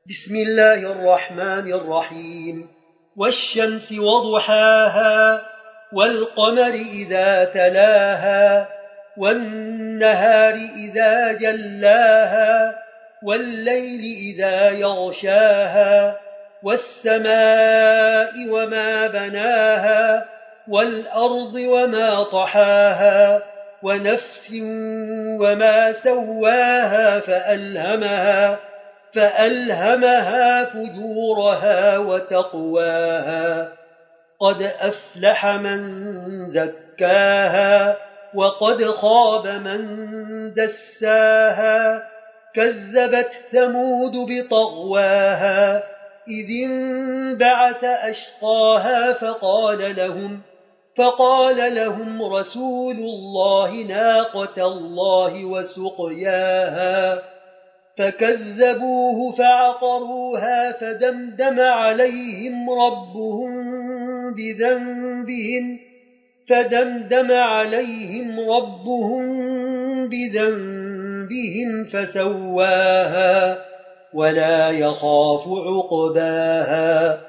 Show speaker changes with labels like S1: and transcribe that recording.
S1: بسم الله الرحمن الرحيم والشمس وضحاها والقمر إذا تلاها والنهار إذا جلاها والليل إذا يغشاها والسماء وما بناها والأرض وما طحاها ونفس وما سواها فألهمها فجورها وتقواها قد أفلح من زكاها وقد خاب من دساها كذبت ثمود بطغواها إذ انبعث أشقاها فقال لهم رسول الله ناقة الله وسقياها فكذبوه فعقروها فدمدم عليهم ربهم بذنبهم فسواها ولا يخاف عقباها